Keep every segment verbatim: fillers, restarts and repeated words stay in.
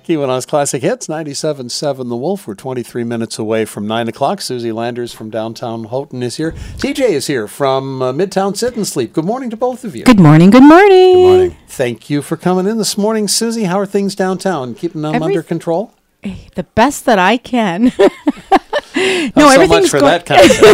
Keweenaw's Classic Hits, ninety-seven point seven The Wolf. We're twenty-three minutes away from nine o'clock. Susie Landers from downtown Houghton is here. T J is here from uh, Midtown Sit and Sleep. Good morning to both of you. Good morning, good morning. Good morning. Thank you for coming in this morning. Susie, how are things downtown? Keeping them Every- under control? The best that I can. No, no, so everything's much for going.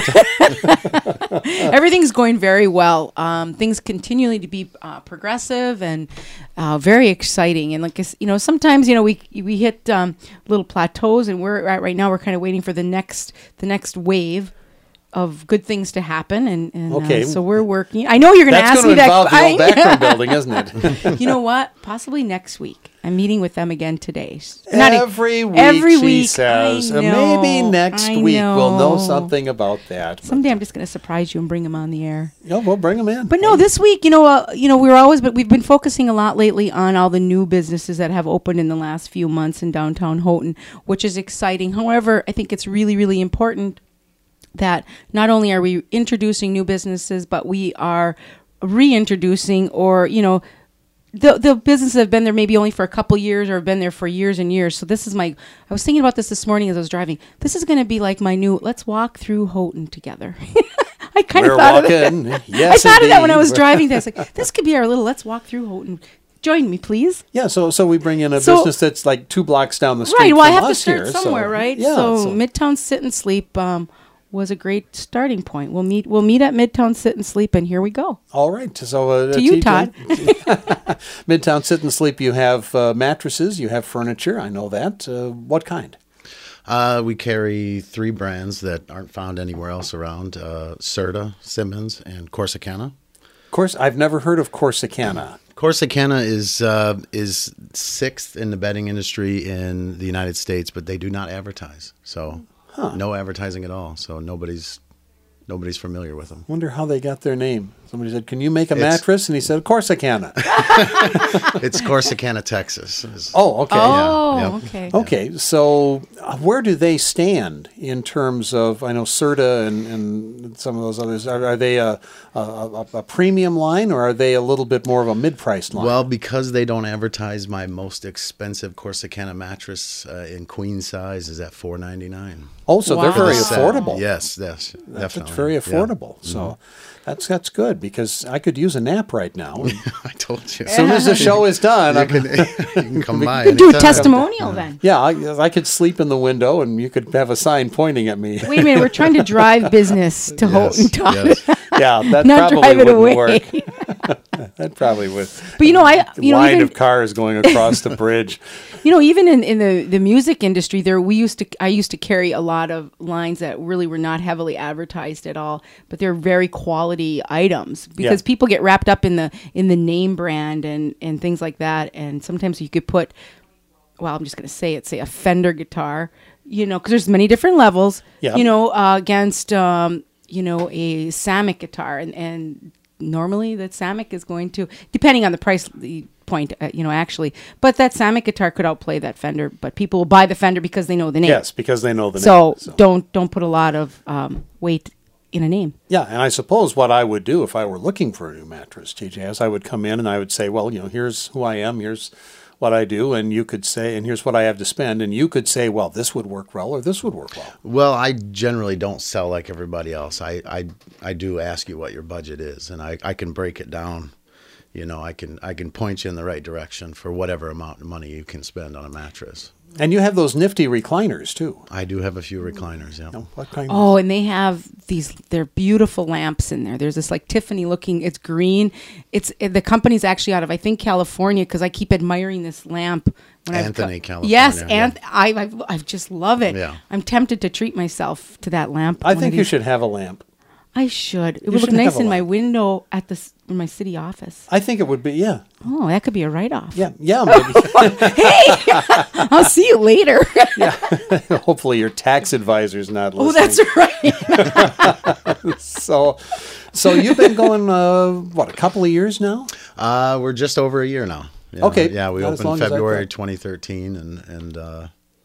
that concept. Everything's going very well. Um, things continually to be uh, progressive and uh, very exciting. And like I s- you know, sometimes you know we we hit um, little plateaus, and we're at right now we're kind of waiting for the next the next wave of good things to happen. And, and Okay. uh, so we're working. I know you're going to That's ask going me to that. involve the old I- backroom building, isn't it? You know what? Possibly next week. I'm meeting with them again today. Not every week, every she week, says. I Uh, Maybe know, next I week we'll know know. something about that. Someday I'm just going to surprise you and bring them on the air. Yeah, we'll bring them in. But no, this week, you know, uh, you know, we're always, but we've been focusing a lot lately on all the new businesses that have opened in the last few months in downtown Houghton, which is exciting. However, I think it's really, really important that not only are we introducing new businesses, but we are reintroducing, or you know, the the businesses have been there maybe only for a couple years or have been there for years and years. So this is my. I was thinking about this this morning as I was driving. This is going to be like my new. Let's walk through Houghton together. I kind We're of thought walking. of that. Yes, I thought of that when I indeed. was driving. This like this could be our little. Let's walk through Houghton. Join me, please. Yeah, so so we bring in a So- business that's like two blocks down the street Right. Well, I from have to us start here, somewhere, so, right? Yeah, so, so- Midtown Sit and Sleep um, was a great starting point. We'll meet. We'll meet at Midtown Sit and Sleep, and here we go. all right. So uh, To you, T J, Todd. Midtown Sit and Sleep. You have uh, mattresses. You have furniture. I know that. Uh, what kind? Uh, we carry three brands that aren't found anywhere else around: uh, Serta, Simmons, and Corsicana. Of course, I've never heard of Corsicana. Corsicana is uh, is sixth in the bedding industry in the United States, but they do not advertise. So no advertising at all. So nobody's nobody's familiar with them. Wonder how they got their name. Somebody said, "Can you make a It's- mattress?" And he said, "Corsicana." It's Corsicana, Texas. Is- Oh, okay. Oh, yeah. okay. Okay, so uh, where do they stand in terms of, I know Serta and, and some of those others, are, are they a, a, a, a premium line, or are they a little bit more of a mid-priced line? Well, because they don't advertise, my most expensive Corsicana mattress uh, in queen size is at four ninety-nine. oh, so they're Wow. very For the set. affordable. Yes, yes, That's definitely. very Yeah. affordable. So that's that's good, because I could use a nap right now. I told you. As soon as the show is done, you I'm, can, you can come by. You can do a anytime. testimonial then. yeah, I, I could sleep in the window, and you could have a sign pointing at me. Wait a minute. We're trying to drive business to Houghton, Yes, Todd. yes. Yeah, that Not probably drive it wouldn't away. work. That probably would. But you know, I The you know line even of cars going across the bridge. you know even in, in the, the music industry, there we used to I used to carry a lot of lines that really were not heavily advertised at all, but they're very quality items because Yeah. people get wrapped up in the in the name brand and and things like that, and sometimes you could put, well, I'm just going to say it, say a Fender guitar, you know, because there's many different levels, Yeah. you know, uh, against um, you know a Samick guitar, and and normally that Samick is going to, depending on the price the point, uh, you know, actually, but that Samick guitar could outplay that Fender, but people will buy the Fender because they know the name. Yes, because they know the So, name. So don't don't put a lot of um, weight in a name. yeah, and I suppose what I would do if I were looking for a new mattress, T J, is I would come in and I would say, well, you know, here's who I am, here's what I do, and you could say, and here's what I have to spend, and you could say, well, this would work well, or this would work well. Well, I generally don't sell like everybody else. I, I, I do ask you what your budget is, and I, I can break it down. You know, I can I can point you in the right direction for whatever amount of money you can spend on a mattress. And you have those nifty recliners too. I do have a few recliners, yeah. Now, what kind? Oh, and they have these, they're beautiful lamps in there. There's this like Tiffany looking, it's green. It's it, the company's actually out of, I think, California, because I keep admiring this lamp. When I've Anthony, co- California, Yes, yeah. and I, I I just love it. Yeah. I'm tempted to treat myself to that lamp. I one of think you these- should have a lamp. I should. It You would look should have nice a in my lamp. window at the s- in my city office. I think it would be, yeah, Oh, that could be a write-off. yeah, yeah. Maybe. I'll see you later. Hopefully, your tax advisor's not Oh, listening. that's right. So, so you've been going uh, what, a couple of years now? Uh, we're just over a year now. Yeah, Okay, Yeah, we not as long opened as I February thought. twenty thirteen, and and uh,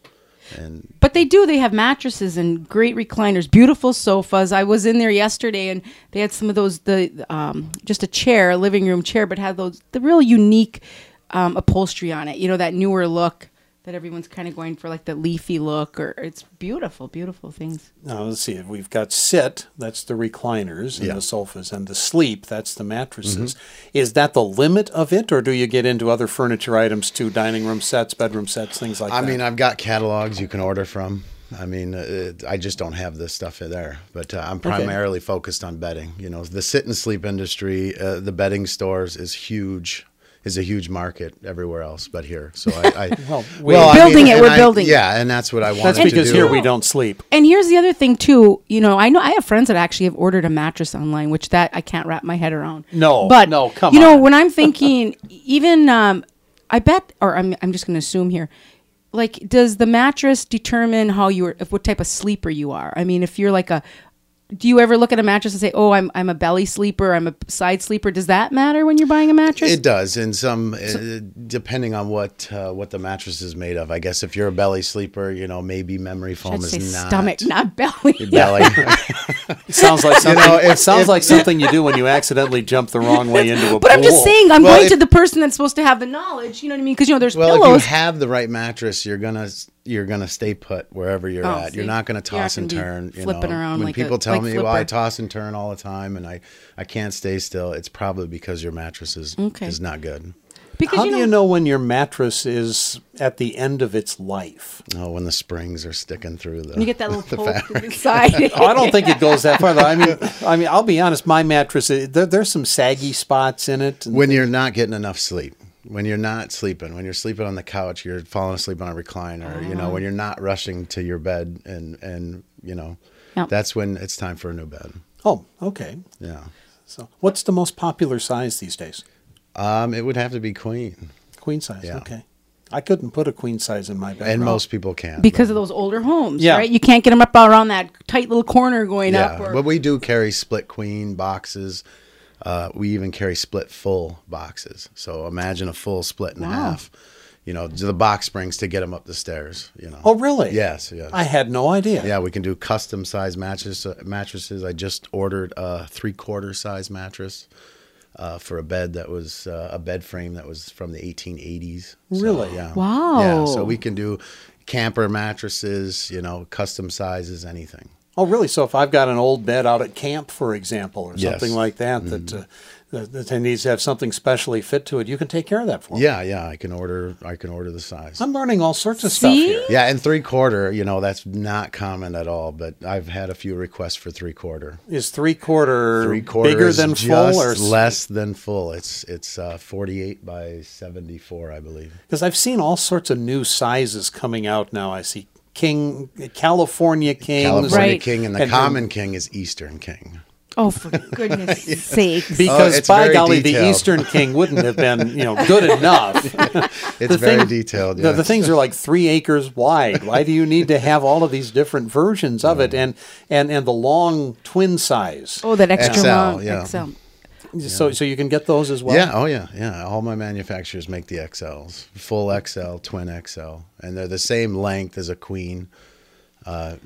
and But they do. They have mattresses and great recliners, beautiful sofas. I was in there yesterday, and they had some of those, the um, just a chair, a living room chair, but had those the real unique um, upholstery on it. You know, that newer look. that everyone's kind of going for, like the leafy look, or it's beautiful, beautiful things. Now, let's see. We've got sit, that's the recliners and Yeah. the sofas, and the sleep, that's the mattresses. Mm-hmm. Is that the limit of it, or do you get into other furniture items too, dining room sets, bedroom sets, things like I that? mean, I've got catalogs you can order from. I mean, uh, I just don't have this stuff in there. But uh, I'm primarily okay. focused on bedding. You know, the sit and sleep industry, uh, the bedding stores is huge. Is a huge market everywhere else but here. So I, I well, we, well, building I mean, it. We're I, building. Yeah, and that's what I want. That's to because do. here we don't sleep. And here's the other thing too. You know, I know I have friends that actually have ordered a mattress online, which that I can't wrap my head around. No, but no, come you on. know, when I'm thinking, even um, I bet, or I'm I'm just going to assume here. Like, does the mattress determine how you're, if what type of sleeper you are? I mean, if you're like a, do you ever look at a mattress and say, "Oh, I'm I'm a belly sleeper, I'm a side sleeper"? Does that matter when you're buying a mattress? It does, in some, so, uh, depending on what uh, what the mattress is made of. I guess if you're a belly sleeper, you know, maybe memory foam is say not stomach, not belly. Belly. It sounds like something. You know, if, it sounds if, like something you do when you accidentally jump the wrong way into a but pool. I'm just saying, I'm well, going if, to the person that's supposed to have the knowledge. You know what I mean? Because you know, there's well, pillows. if you have the right mattress, you're gonna you're gonna stay put wherever you're Oh, at. see, you're not gonna toss and turn. You flipping know, around when like people a, tell like me, flipper. "Well, I toss and turn all the time, and I I can't stay still," it's probably because your mattress is Okay. is not good. Because How you do know, you know when your mattress is at the end of its life? Oh, when the springs are sticking through the you get that little the poke fabric. to the side. Oh, I don't think it goes that far. Though. I mean, I mean, I'll be honest. My mattress, there, there's some saggy spots in it. And When you're not getting enough sleep, when you're not sleeping, when you're sleeping on the couch, you're falling asleep on a recliner. You know, when you're not rushing to your bed, and and you know, Yep. that's when it's time for a new bed. Oh, okay. Yeah, So, what's the most popular size these days? um, it would have to be queen, Queen size. Yeah. Okay. I couldn't put a queen size in my bed. and most people can Because of those older homes, Yeah. right? You can't get them up around that tight little corner going yeah, up. Or, but we do carry split queen boxes. Uh, we even carry split full boxes. So imagine a full split in Wow. half. You know, the box springs to get them up the stairs. You know. Oh, really? Yes, yes. I had no idea. Yeah, we can do custom size mattress, uh, mattresses. I just ordered a three quarter size mattress uh, for a bed that was uh, a bed frame that was from the eighteen eighties. So, Really? yeah. Wow. Yeah, so we can do camper mattresses, you know, custom sizes, anything. Oh, really? So if I've got an old bed out at camp, for example, or Yes. something like that, that, uh, that that needs to have something specially fit to it, you can take care of that for me. Yeah, yeah, I can order. I can order the size. I'm learning all sorts of stuff See? here. Yeah, and three quarter, you know, that's not common at all. But I've had a few requests for three quarter. Is three quarter, Three quarter bigger is than just full, or less than full? It's it's uh, forty-eight by seventy-four, I believe. Because I've seen all sorts of new sizes coming out now. I see King, California King, California Right. King, and the And- common king is Eastern King. oh, for goodness sakes. because Oh, it's by very golly, the detailed. Eastern King wouldn't have been, you know, good enough. It's The very thing- detailed. The, Yeah. the things are like three acres wide. Why do you need to have all of these different versions of it, and and and the long twin size? Oh, that extra X L, long yeah. X L. So so you can get those as well. Yeah, oh yeah, yeah. All my manufacturers make the X Ls, full X L, twin X L, and they're the same length as a queen. Uh,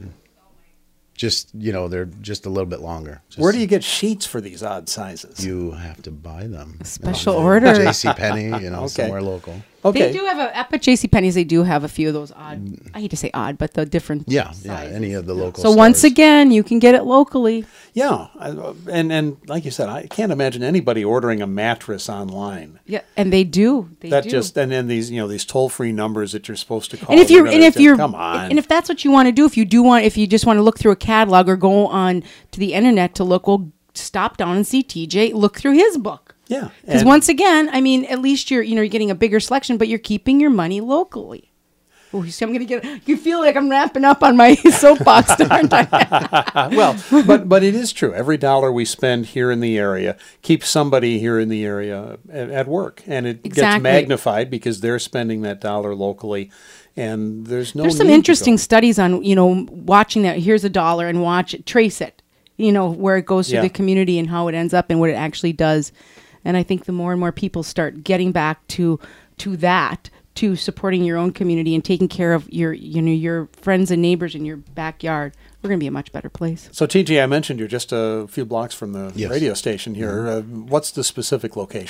just you know, they're just a little bit longer. Just, Where do you get sheets for these odd sizes? You have to buy them. Special order. J C Penney, you know, Okay. somewhere local. Okay. They do have a, up at JCPenney's, they do have a few of those odd, I hate to say odd, but the different Yeah, sizes. yeah. Any of the local. So once stores. again, you can get it locally. Yeah, I- and and like you said, I can't imagine anybody ordering a mattress online. Yeah, and they do. They That do. just and then these you know these toll free numbers that you're supposed to call. and if they're you're gonna and if just- you're come on, and if that's what you want to do, if you do want, if you just want to look through a catalog or go on to the internet to look, well, stop down and see T J. Look through his book. yeah, Because and- once again, I mean, at least you're you know you're getting a bigger selection, but you're keeping your money locally. Oh, you see, I'm gonna get. You feel like I'm wrapping up on my soapbox, aren't I? well, but but it is true. Every dollar we spend here in the area keeps somebody here in the area at, at work, and it gets Exactly. magnified because they're spending that dollar locally, and there's no. There's some need to interesting go. studies on you know watching that. Here's a dollar and watch it, trace it. You know where it goes through Yeah. the community and how it ends up and what it actually does. And I think the more and more people start getting back to to that, to supporting your own community and taking care of your you know your friends and neighbors in your backyard, we're going to be a much better place. So T J, I mentioned you're just a few blocks from the Yes. radio station here. Uh, what's the specific location?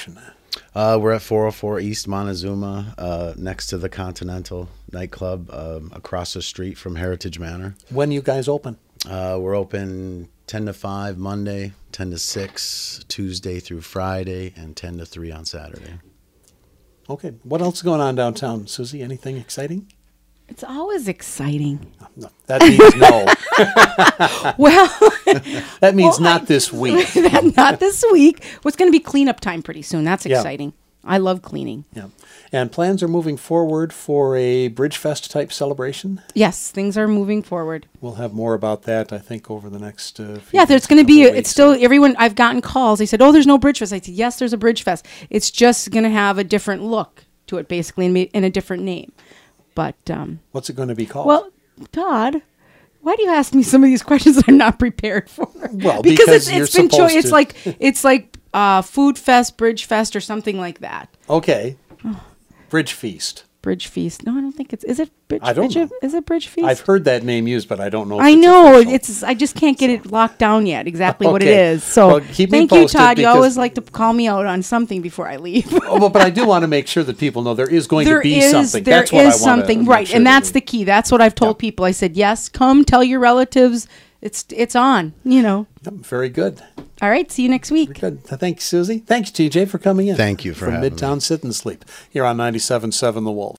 Uh, we're at four oh four East Montezuma, uh, next to the Continental nightclub, um, across the street from Heritage Manor. When you guys open? Uh, we're open ten to five Monday, ten to six Tuesday through Friday, and ten to three on Saturday. Okay. What else is going on downtown, Susie? Anything exciting? It's always exciting. No, that means no. Well, That means well, not I- this week. not this week. Well, it's going to be cleanup time pretty soon. That's Yeah. exciting. I love cleaning. Yeah. And plans are moving forward for a Bridge Fest type celebration. Yes, things are moving forward. We'll have more about that, I think, over the next uh, few Yeah, there's weeks, going to be, couple it's weeks. still, everyone, I've gotten calls. They said, oh, there's no Bridge Fest. I said, yes, there's a Bridge Fest. It's just going to have a different look to it, basically, and, ma- and a different name. But, um, What's it going to be called? well, Todd, why do you ask me some of these questions that I'm not prepared for? Well, because you're it's been cho- supposed it's to. like it's like uh, Food Fest, Bridge Fest, or something like that. Okay. Bridge Feast. Bridge Feast. No, I don't think it's. Is it Bridge? I don't Bridge, know. Is it Bridge Feast? I've heard that name used, but I don't know if I it's know official. it's. I just can't get it locked down yet. Exactly what it Okay. is. So Well, keep me thank you, posted Todd. You because- always like to call me out on something before I leave. Oh, well, but I do want to make sure that people know there is going There to be is, something. there That's what is I want something, to right? sure And that that's we- the key. That's what I've told Yeah. people. I said, yes, come tell your relatives. It's it's on. You know. Yep, very good. All right. See you next week. Very good. Thanks, Susie. Thanks, T J, for coming in. Thank you for From having me. Midtown Sit and Sleep here on ninety-seven point seven The Wolf.